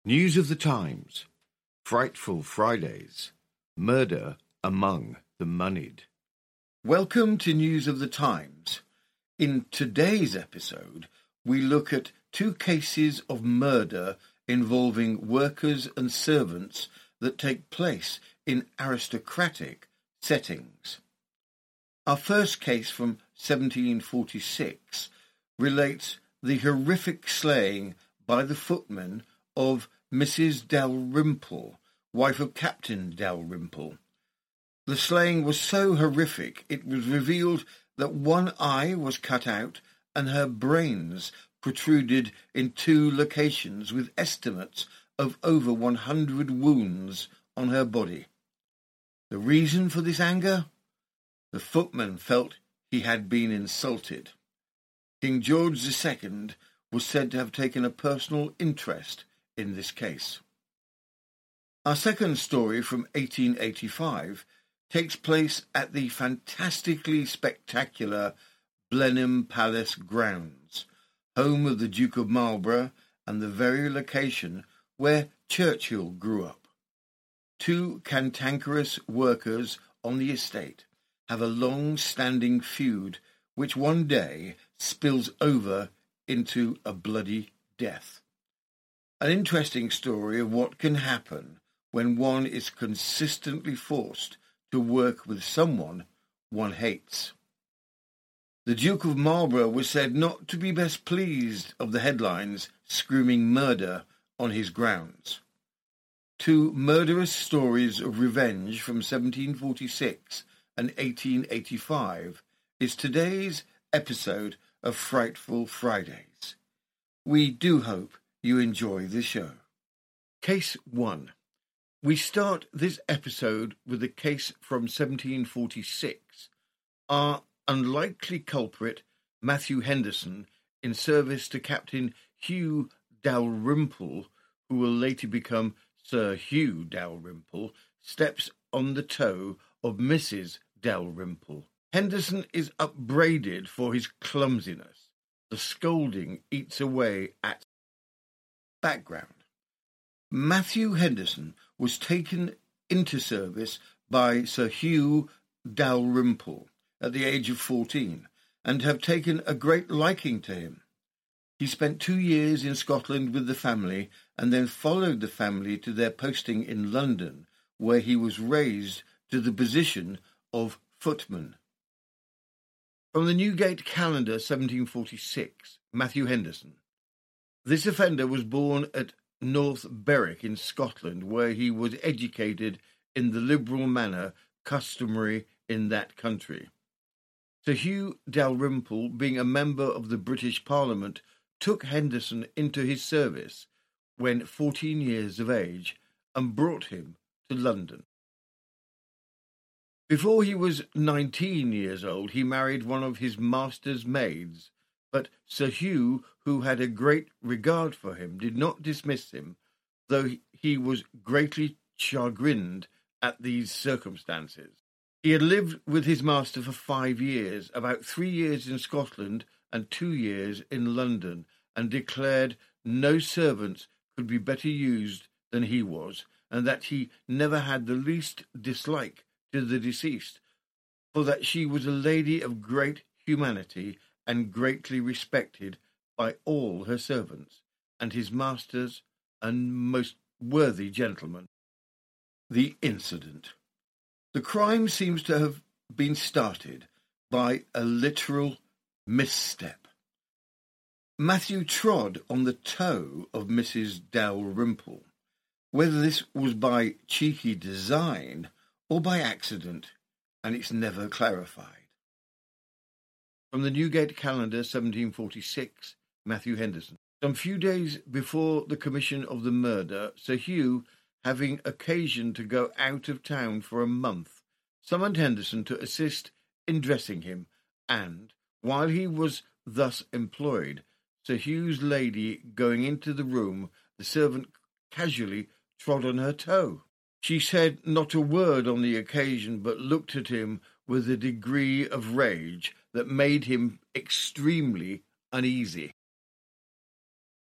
News of the Times, Frightful Fridays, Murder Among the Moneyed. Welcome to News of the Times. In today's episode, we look at two cases of murder involving workers and servants that take place in aristocratic settings. Our first case from 1746 relates the horrific slaying by the footmen of Mrs. Dalrymple, wife of Captain Dalrymple. The slaying was so horrific it was revealed that one eye was cut out and her brains protruded in two locations with estimates of over 100 wounds on her body. The reason for this anger? The footman felt he had been insulted. King George II was said to have taken a personal interest in this case. Our second story from 1885 takes place at the fantastically spectacular Blenheim Palace grounds, home of the Duke of Marlborough and the very location where Churchill grew up. Two cantankerous workers on the estate have a long-standing feud which one day spills over into a bloody death. An interesting story of what can happen when one is consistently forced to work with someone one hates. The Duke of Marlborough was said not to be best pleased of the headlines screaming murder on his grounds. Two murderous stories of revenge from 1746 and 1885 is today's episode of Frightful Fridays. We do hope you enjoy the show. Case 1. We start this episode with a case from 1746. Our unlikely culprit, Matthew Henderson, in service to Captain Hugh Dalrymple, who will later become Sir Hugh Dalrymple, steps on the toe of Mrs. Dalrymple. Henderson is upbraided for his clumsiness. The scolding eats away at background. Matthew Henderson was taken into service by Sir Hugh Dalrymple at the age of 14 and have taken a great liking to him. He spent 2 years in Scotland with the family and then followed the family to their posting in London, where he was raised to the position of footman. From the Newgate Calendar 1746, Matthew Henderson. This offender was born at North Berwick in Scotland, where he was educated in the liberal manner customary in that country. Sir Hugh Dalrymple, being a member of the British Parliament, took Henderson into his service when 14 years of age and brought him to London. Before he was 19 years old, he married one of his master's maids, but Sir Hugh, who had a great regard for him, did not dismiss him, though he was greatly chagrined at these circumstances. He had lived with his master for 5 years, about 3 years in Scotland and 2 years in London, and declared no servants could be better used than he was, and that he never had the least dislike to the deceased, for that she was a lady of great humanity and greatly respected by all her servants, and his masters a most worthy gentleman. The incident. The crime seems to have been started by a literal misstep. Matthew trod on the toe of Mrs. Dalrymple. Whether this was by cheeky design or by accident, and it's never clarified. From the Newgate Calendar 1746, Matthew Henderson. Some few days before the commission of the murder, Sir Hugh, having occasion to go out of town for a month, summoned Henderson to assist in dressing him, and, while he was thus employed, Sir Hugh's lady going into the room, the servant casually trod on her toe. She said not a word on the occasion, but looked at him with a degree of rage that made him extremely uneasy.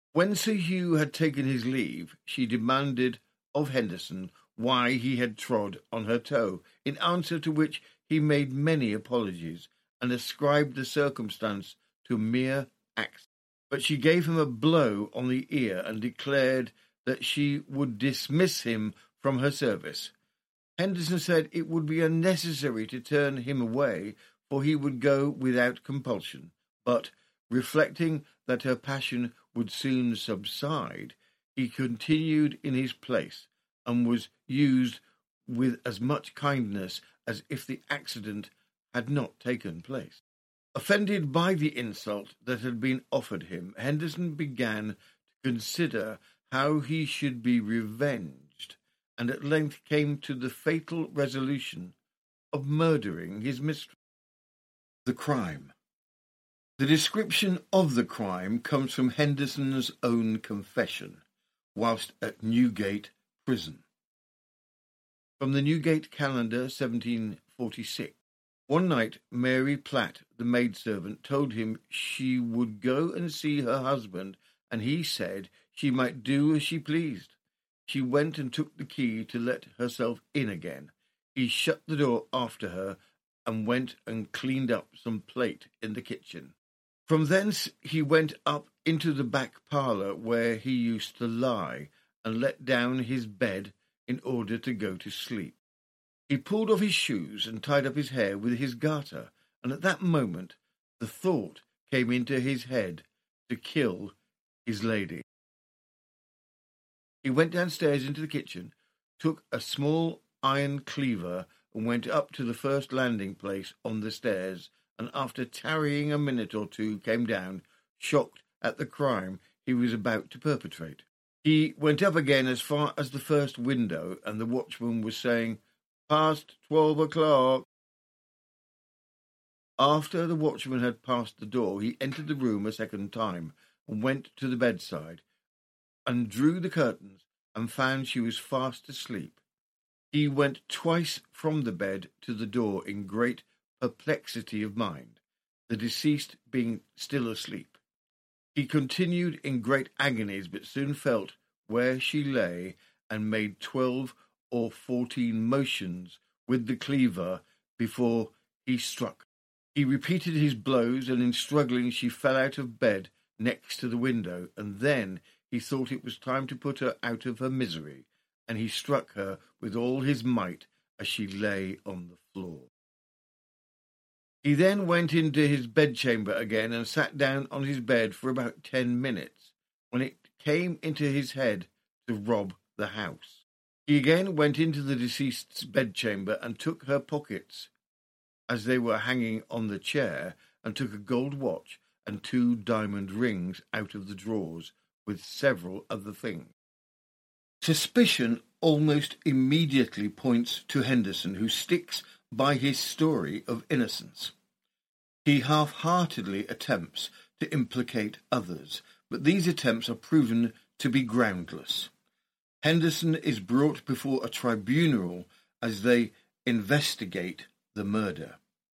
When Sir Hugh had taken his leave, she demanded of Henderson why he had trod on her toe, in answer to which he made many apologies and ascribed the circumstance to mere accident. But she gave him a blow on the ear and declared that she would dismiss him from her service. Henderson said it would be unnecessary to turn him away, for he would go without compulsion, but, reflecting that her passion would soon subside, he continued in his place, and was used with as much kindness as if the accident had not taken place. Offended by the insult that had been offered him, Henderson began to consider how he should be revenged, and at length came to the fatal resolution of murdering his mistress. The crime. The description of the crime comes from Henderson's own confession, whilst at Newgate Prison. From the Newgate Calendar, 1746. One night, Mary Platt, the maidservant, told him she would go and see her husband, and he said she might do as she pleased. She went and took the key to let herself in again. He shut the door after her and went and cleaned up some plate in the kitchen. From thence he went up into the back parlour where he used to lie, and let down his bed in order to go to sleep. He pulled off his shoes and tied up his hair with his garter, and at that moment the thought came into his head to kill his lady. He went downstairs into the kitchen, took a small iron cleaver, and went up to the first landing place on the stairs, and after tarrying a minute or two came down, shocked at the crime he was about to perpetrate. He went up again as far as the first window, and the watchman was saying, "Past 12 o'clock." After the watchman had passed the door, he entered the room a second time, and went to the bedside, and drew the curtains, and found she was fast asleep. He went twice from the bed to the door in great perplexity of mind, the deceased being still asleep. He continued in great agonies, but soon felt where she lay, and made 12 or 14 motions with the cleaver before he struck. He repeated his blows, and in struggling she fell out of bed next to the window, and then he thought it was time to put her out of her misery, and he struck her with all his might as she lay on the floor. He then went into his bedchamber again and sat down on his bed for about 10 minutes, when it came into his head to rob the house. He again went into the deceased's bedchamber and took her pockets as they were hanging on the chair, and took a gold watch and 2 diamond rings out of the drawers, with several other things. Suspicion almost immediately points to Henderson, who sticks by his story of innocence. He half-heartedly attempts to implicate others, but these attempts are proven to be groundless. Henderson is brought before a tribunal as they investigate the murder.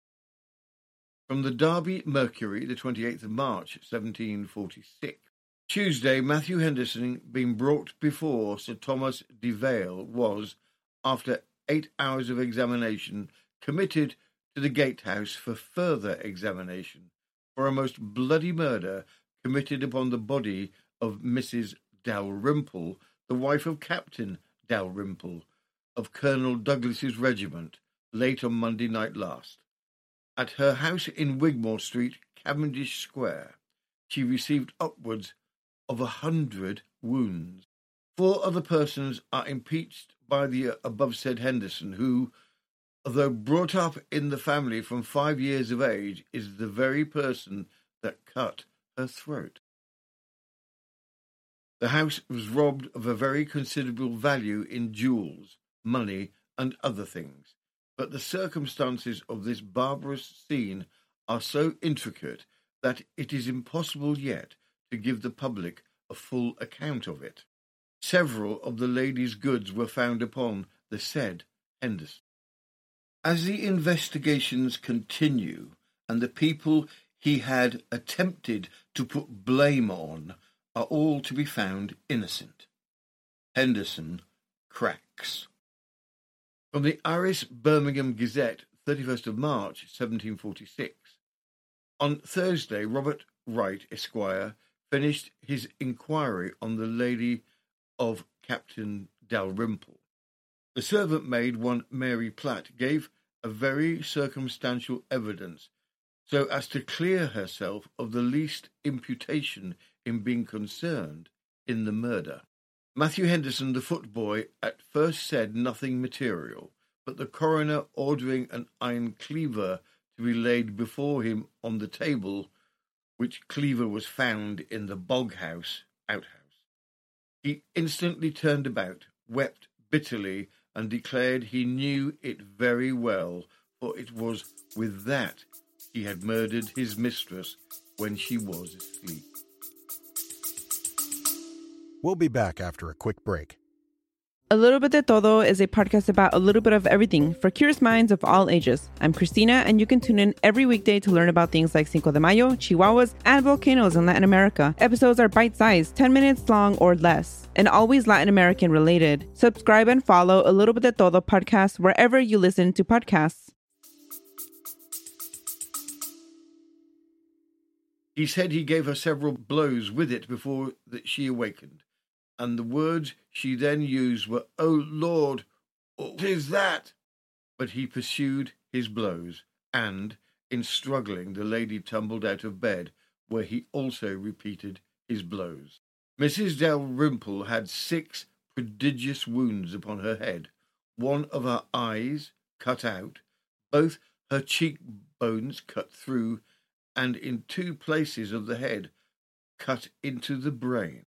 From the Derby Mercury, the 28th of March, 1746. Tuesday, Matthew Henderson, being brought before Sir Thomas de Vale, was, after 8 hours of examination, committed to the gatehouse for further examination for a most bloody murder committed upon the body of Mrs. Dalrymple, the wife of Captain Dalrymple, of Colonel Douglas's regiment, late on Monday night last. At her house in Wigmore Street, Cavendish Square, she received upwards of 100 wounds. 4 other persons are impeached by the above-said Henderson, who, though brought up in the family from 5 years of age, is the very person that cut her throat. The house was robbed of a very considerable value in jewels, money, and other things, but the circumstances of this barbarous scene are so intricate that it is impossible yet to give the public a full account of it. Several of the lady's goods were found upon the said Henderson. As the investigations continue, and the people he had attempted to put blame on are all to be found innocent. Henderson cracks. From the Irish Birmingham Gazette, 31st of March, 1746. On Thursday, Robert Wright, Esquire, finished his inquiry on the lady of Captain Dalrymple. The servant maid, one Mary Platt, gave a very circumstantial evidence so as to clear herself of the least imputation in being concerned in the murder. Matthew Henderson, the footboy, at first said nothing material, but the coroner ordering an iron cleaver to be laid before him on the table, which cleaver was found in the bog house outhouse, he instantly turned about, wept bitterly, and declared he knew it very well, for it was with that he had murdered his mistress when she was asleep. We'll be back after a quick break. A Little Bit de Todo is a podcast about a little bit of everything for curious minds of all ages. I'm Christina, and you can tune in every weekday to learn about things like Cinco de Mayo, Chihuahuas, and volcanoes in Latin America. Episodes are bite-sized, 10 minutes long or less, and always Latin American related. Subscribe and follow A Little Bit de Todo podcast wherever you listen to podcasts. He said he gave her several blows with it before that she awakened, and the words she then used were, "Oh Lord, what is that?" But he pursued his blows, and, in struggling, the lady tumbled out of bed, where he also repeated his blows. Mrs. Dalrymple had 6 prodigious wounds upon her head, one of her eyes cut out, both her cheekbones cut through, and in 2 places of the head cut into the brain.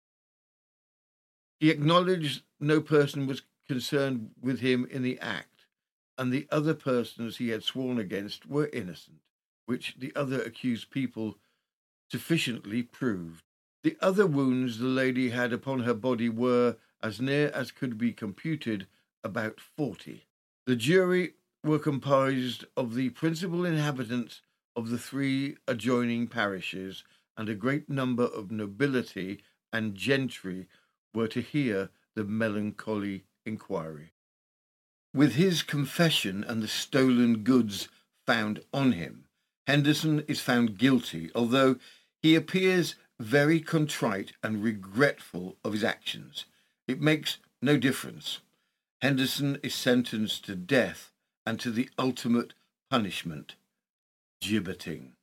He acknowledged no person was concerned with him in the act, and the other persons he had sworn against were innocent, which the other accused people sufficiently proved. The other wounds the lady had upon her body were, as near as could be computed, about 40. The jury were composed of the principal inhabitants of the 3 adjoining parishes, and a great number of nobility and gentry were to hear the melancholy inquiry. With his confession and the stolen goods found on him, Henderson is found guilty, although he appears very contrite and regretful of his actions. It makes no difference. Henderson is sentenced to death and to the ultimate punishment, gibbeting.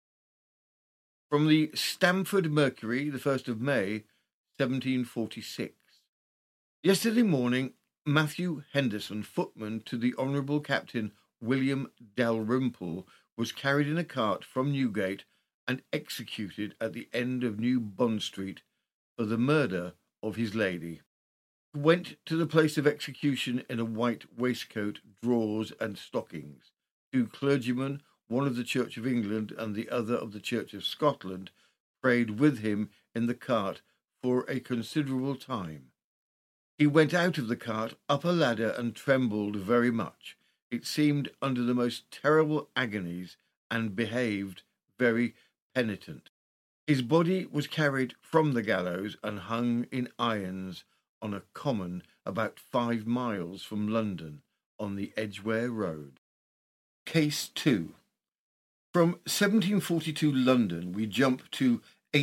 From the Stamford Mercury, the 1st of May, 1746. Yesterday morning, Matthew Henderson, footman to the Honourable Captain William Dalrymple, was carried in a cart from Newgate and executed at the end of New Bond Street for the murder of his lady. He went to the place of execution in a white waistcoat, drawers, and stockings. 2 clergymen, one of the Church of England and the other of the Church of Scotland, prayed with him in the cart for a considerable time. He went out of the cart, up a ladder, and trembled very much. It seemed under the most terrible agonies, and behaved very penitent. His body was carried from the gallows and hung in irons on a common about 5 miles from London, on the Edgware Road. Case 2. From 1742 London, we jump to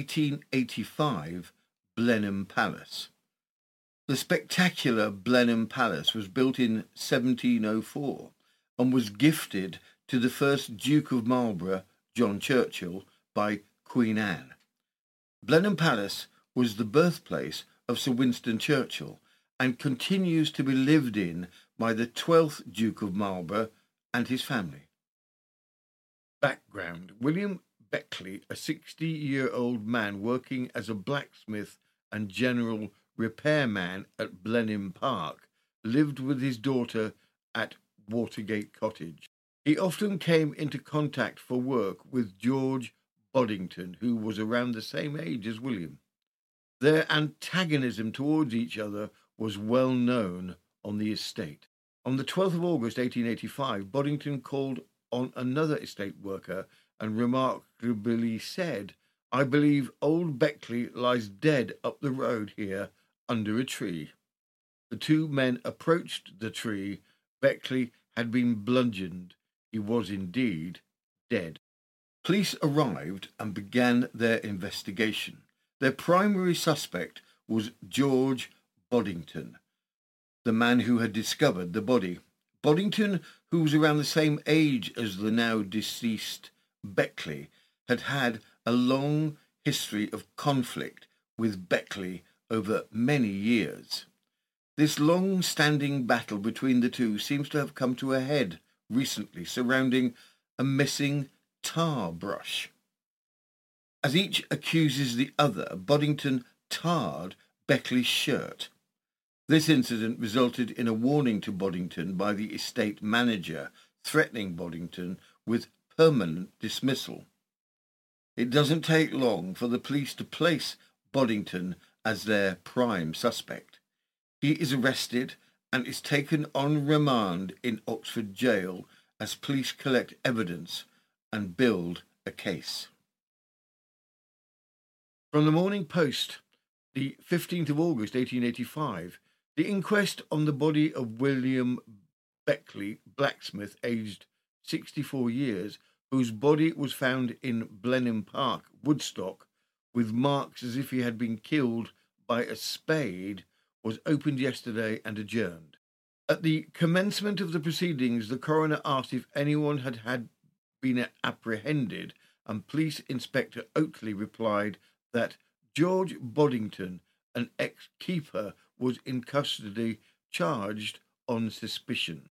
1885 Blenheim Palace. The spectacular Blenheim Palace was built in 1704 and was gifted to the first Duke of Marlborough, John Churchill, by Queen Anne. Blenheim Palace was the birthplace of Sir Winston Churchill and continues to be lived in by the 12th Duke of Marlborough and his family. Background: William Beckley, a 60-year-old man working as a blacksmith and general repairman at Blenheim Park, lived with his daughter at Watergate Cottage. He often came into contact for work with George Boddington, who was around the same age as William. Their antagonism towards each other was well known on the estate. On the 12th of August 1885, Boddington called on another estate worker and remarkably said, I believe old Beckley lies dead up the road here under a tree. The two men approached the tree. Beckley had been bludgeoned. He was indeed dead. Police arrived and began their investigation. Their primary suspect was George Boddington, the man who had discovered the body. Boddington, who was around the same age as the now deceased Beckley, had had a long history of conflict with Beckley over many years. This long-standing battle between the two seems to have come to a head recently, surrounding a missing tar brush. As each accuses the other, Boddington tarred Beckley's shirt. This incident resulted in a warning to Boddington by the estate manager, threatening Boddington with permanent dismissal. It doesn't take long for the police to place Boddington as their prime suspect. He is arrested and is taken on remand in Oxford jail as police collect evidence and build a case. From the Morning Post, the 15th of August 1885, the inquest on the body of William Beckley, blacksmith, aged 64 years, whose body was found in Blenheim Park, Woodstock, with marks as if he had been killed by a spade, was opened yesterday and adjourned. At the commencement of the proceedings, the coroner asked if anyone had been apprehended, and Police Inspector Oakley replied that George Boddington, an ex-keeper, was in custody, charged on suspicion.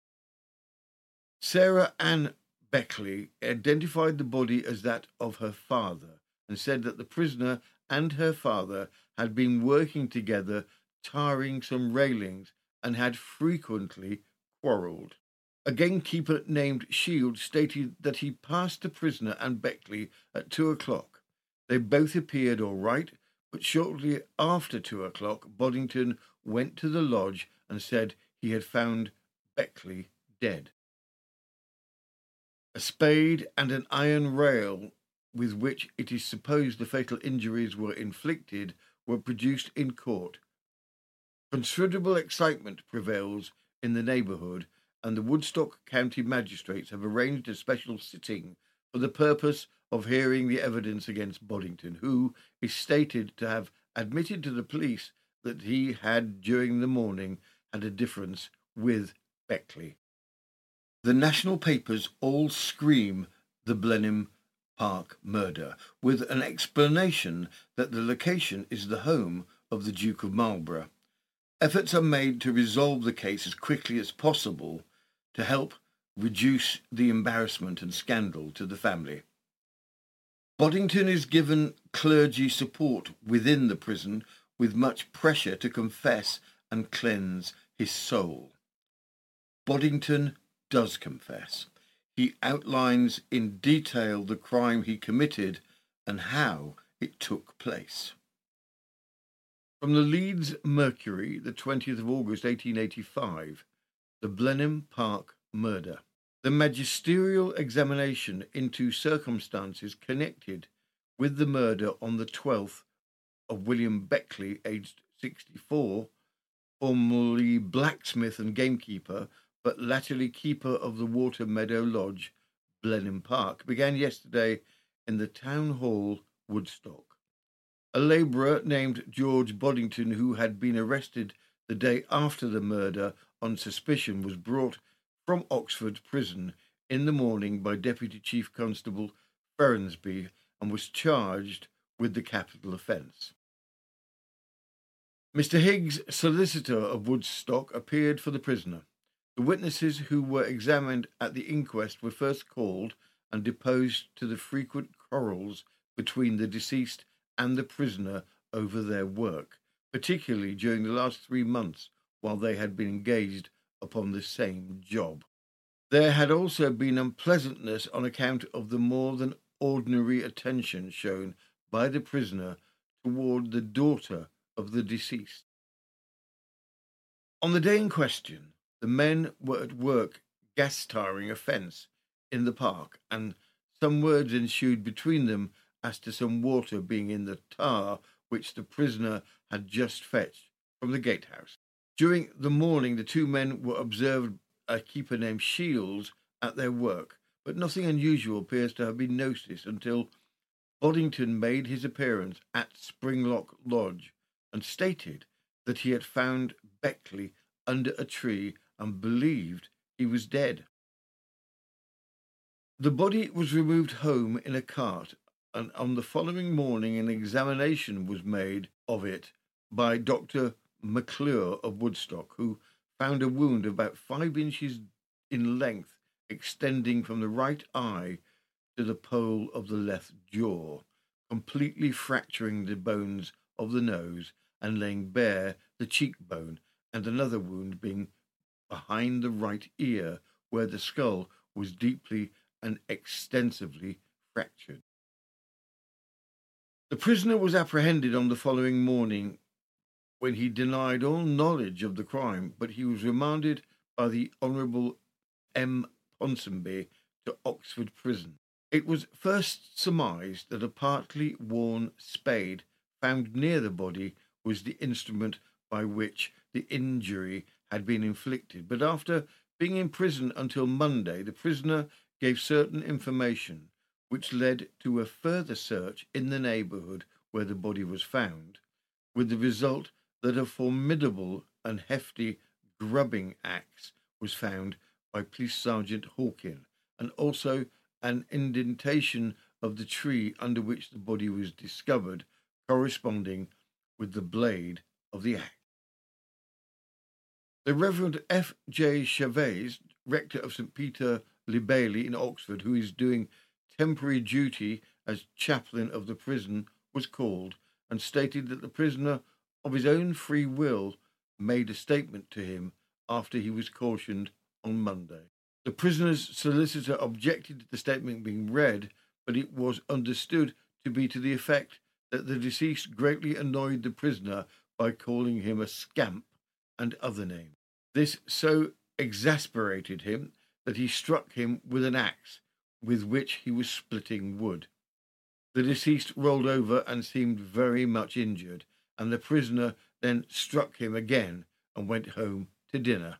Sarah Ann Beckley identified the body as that of her father and said that the prisoner and her father had been working together tarring some railings and had frequently quarrelled. A gamekeeper named Shields stated that he passed the prisoner and Beckley at 2 o'clock. They both appeared all right, but shortly after 2 o'clock, Boddington went to the lodge and said he had found Beckley dead. A spade and an iron rail with which it is supposed the fatal injuries were inflicted were produced in court. Considerable excitement prevails in the neighbourhood, and the Woodstock County magistrates have arranged a special sitting for the purpose of hearing the evidence against Boddington, who is stated to have admitted to the police that he had, during the morning, had a difference with Beckley. The national papers all scream the Blenheim Park murder, with an explanation that the location is the home of the Duke of Marlborough. Efforts are made to resolve the case as quickly as possible to help reduce the embarrassment and scandal to the family. Boddington is given clergy support within the prison, with much pressure to confess and cleanse his soul. Boddington does confess. He outlines in detail the crime he committed and how it took place. From the Leeds Mercury, the 20th of August 1885, the Blenheim Park murder. The magisterial examination into circumstances connected with the murder on the 12th of William Beckley, aged 64, formerly blacksmith and gamekeeper, but latterly keeper of the Water Meadow Lodge, Blenheim Park, began yesterday in the Town Hall, Woodstock. A labourer named George Boddington, who had been arrested the day after the murder on suspicion, was brought from Oxford Prison in the morning by Deputy Chief Constable Fernsby and was charged with the capital offence. Mr. Higgs, solicitor of Woodstock, appeared for the prisoner. The witnesses who were examined at the inquest were first called and deposed to the frequent quarrels between the deceased and the prisoner over their work, particularly during the last 3 months while they had been engaged upon the same job. There had also been unpleasantness on account of the more than ordinary attention shown by the prisoner toward the daughter of the deceased. On the day in question, the men were at work gas tarring a fence in the park, and some words ensued between them as to some water being in the tar which the prisoner had just fetched from the gatehouse. During the morning, the two men were observed by a keeper named Shields at their work, but nothing unusual appears to have been noticed until Boddington made his appearance at Springlock Lodge and stated that he had found Beckley under a tree and believed he was dead. The body was removed home in a cart, and on the following morning an examination was made of it by Dr. McClure of Woodstock, who found a wound about 5 inches in length extending from the right eye to the pole of the left jaw, completely fracturing the bones of the nose and laying bare the cheekbone, and another wound being behind the right ear, where the skull was deeply and extensively fractured. The prisoner was apprehended on the following morning, when he denied all knowledge of the crime, but he was remanded by the Honourable M. Ponsonby to Oxford Prison. It was first surmised that a partly worn spade found near the body was the instrument by which the injury had been inflicted, but after being in prison until Monday, the prisoner gave certain information which led to a further search in the neighbourhood where the body was found, with the result that a formidable and hefty grubbing axe was found by Police Sergeant Hawkin, and also an indentation of the tree under which the body was discovered, corresponding with the blade of the axe. The Reverend F. J. Chavez, rector of St. Peter le Bailey in Oxford, who is doing temporary duty as chaplain of the prison, was called and stated that the prisoner, of his own free will, made a statement to him after he was cautioned on Monday. The prisoner's solicitor objected to the statement being read, but it was understood to be to the effect that the deceased greatly annoyed the prisoner by calling him a scamp and other names. This so exasperated him that he struck him with an axe with which he was splitting wood. The deceased rolled over and seemed very much injured, and the prisoner then struck him again and went home to dinner.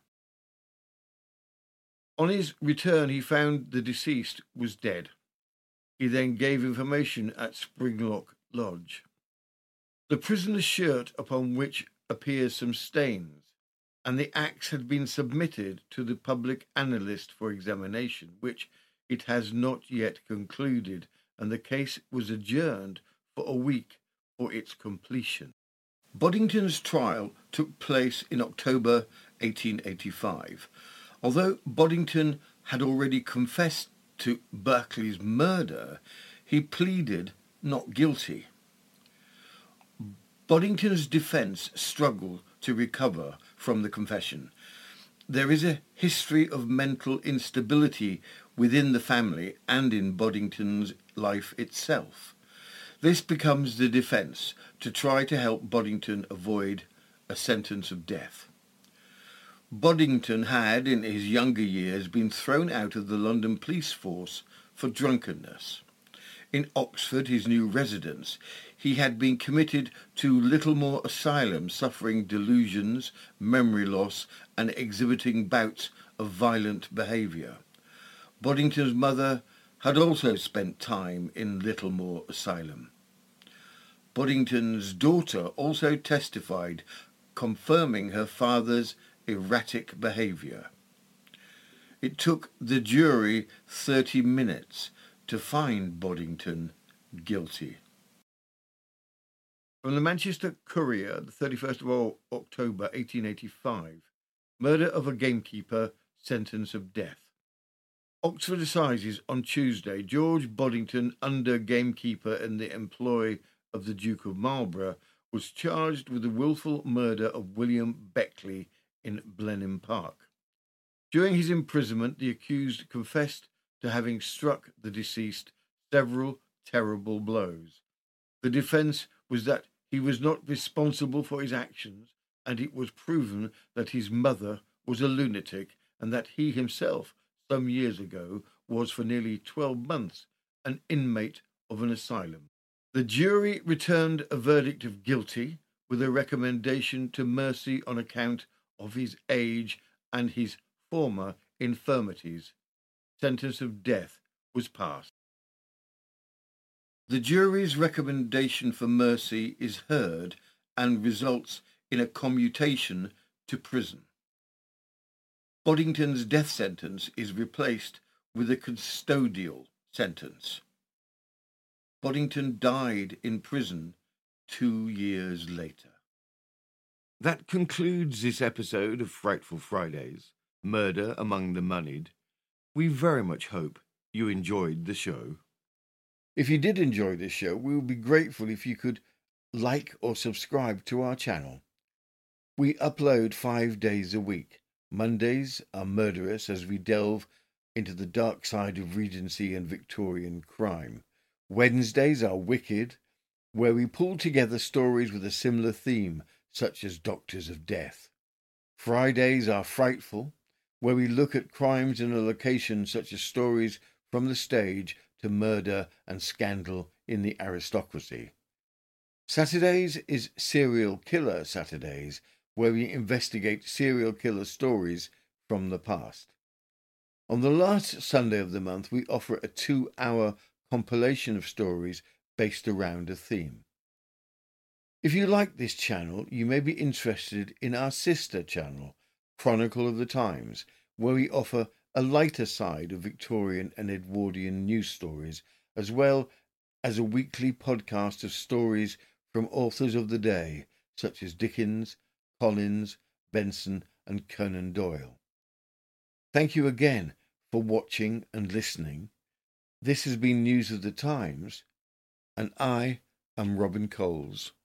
On his return, he found the deceased was dead. He then gave information at Springlock Lodge. The prisoner's shirt, upon which appears some stains, and the axe had been submitted to the public analyst for examination, which it has not yet concluded, and the case was adjourned for a week for its completion. Boddington's trial took place in October 1885. Although Boddington had already confessed to Berkeley's murder, he pleaded not guilty. Boddington's defence struggled to recover from the confession. There is a history of mental instability within the family and in Boddington's life itself. This becomes the defence to try to help Boddington avoid a sentence of death. Boddington had, in his younger years, been thrown out of the London police force for drunkenness. In Oxford, his new residence, he had been committed to Littlemore Asylum, suffering delusions, memory loss, and exhibiting bouts of violent behaviour. Boddington's mother had also spent time in Littlemore Asylum. Boddington's daughter also testified, confirming her father's erratic behaviour. It took the jury 30 minutes to find Boddington guilty. From the Manchester Courier, the 31st of October 1885, murder of a gamekeeper, sentence of death. Oxford Assizes on Tuesday. George Boddington, under gamekeeper in the employ of the Duke of Marlborough, was charged with the wilful murder of William Beckley in Blenheim Park. During his imprisonment, the accused confessed to having struck the deceased several terrible blows. The defence was that he was not responsible for his actions, and it was proven that his mother was a lunatic, and that he himself, some years ago, was for nearly 12 months an inmate of an asylum. The jury returned a verdict of guilty with a recommendation to mercy on account of his age and his former infirmities. Sentence of death was passed. The jury's recommendation for mercy is heard and results in a commutation to prison. Boddington's death sentence is replaced with a custodial sentence. Boddington died in prison 2 years later. That concludes this episode of Frightful Fridays, Murder Among the Moneyed. We very much hope you enjoyed the show. If you did enjoy this show, we would be grateful if you could like or subscribe to our channel. We upload 5 days a week. Mondays are murderous as we delve into the dark side of Regency and Victorian crime. Wednesdays are wicked, where we pull together stories with a similar theme, such as Doctors of Death. Fridays are frightful, where we look at crimes in a location such as stories from the stage to murder and scandal in the aristocracy. Saturdays is Serial Killer Saturdays, where we investigate serial killer stories from the past. On the last Sunday of the month, we offer a 2-hour compilation of stories based around a theme. If you like this channel, you may be interested in our sister channel, Chronicle of the Times, where we offer a lighter side of Victorian and Edwardian news stories, as well as a weekly podcast of stories from authors of the day, such as Dickens, Collins, Benson, and Conan Doyle. Thank you again for watching and listening. This has been News of the Times, and I am Robin Coles.